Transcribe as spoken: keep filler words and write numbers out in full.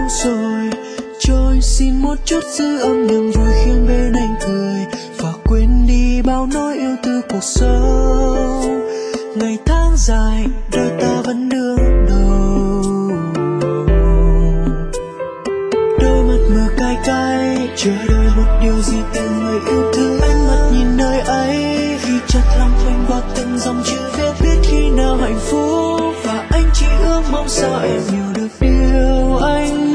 rồi. Trôi xin một chút dư âm niềm vui khiến bên anh cười, và quên đi bao nỗi yêu từ cuộc sống. Ngày tháng dài đôi ta vẫn đương đầu, đôi mắt mơ cay cay chờ đợi một điều gì từ người yêu thương. Ánh mắt nhìn nơi ấy khi chợt lòng phanh qua từng dòng chữ viết, biết khi nào hạnh phúc, và anh chỉ ước mong sao em hiểu được điều anh